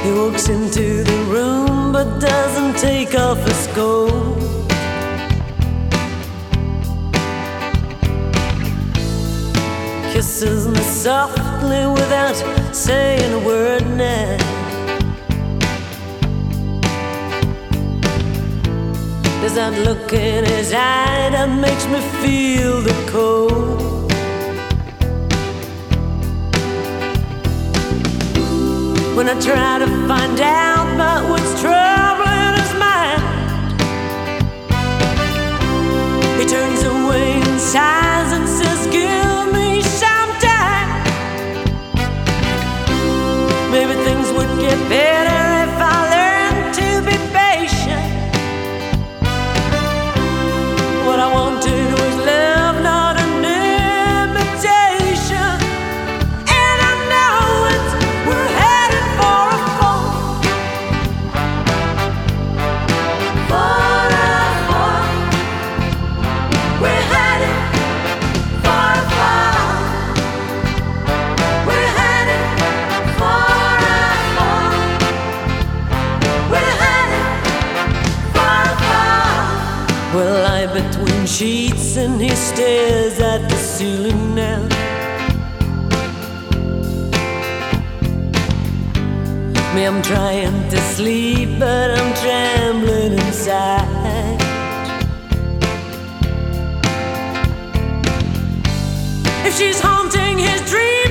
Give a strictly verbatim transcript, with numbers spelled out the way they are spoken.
He walks into the room but doesn't take off his coat. Kisses me softly without saying a word now. There's that look in his eye that makes me feel the cold. When I try to find out about what's troubling his mind, he turns away and sighs and says, give me some time. Maybe things would get better if I learned to be patient. What I want to do is love, not an imitation. And I know it's, we're headed for a fall. For a fall. We're headed for a fall. We're headed for a fall. We're headed for a fall. We'll lie between sheets and he stares at the ceiling now. Me, I'm trying to sleep, but I'm trembling inside. If she's haunting his dreams,